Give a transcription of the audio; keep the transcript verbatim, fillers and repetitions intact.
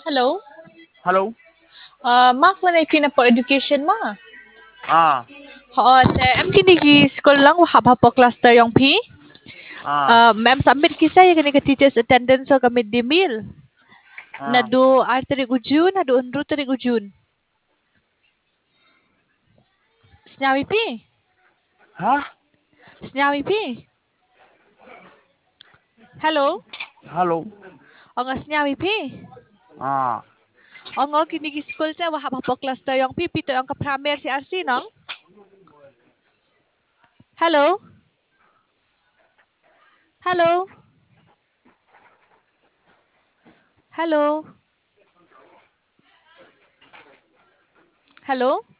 Hello. Hello. Uh, Mark, man ay kina po education ma. À, Họ te em kini gi school lang wahab hapo cluster yung pi. à, Uh, ma'am submit kisa yung kini ka teachers attendance so kami di meal. Na à, do ar tarig ujun, na do unro tarig ujun. Snyawi pi. hả? Snyawi pi. Hello. Hello. O nga snyawi pi. À, O nga kini gi school te wahab hapo cluster yung pi pito yung ka pramer si Arsi nang. Hello. Hello. Hello. Hello.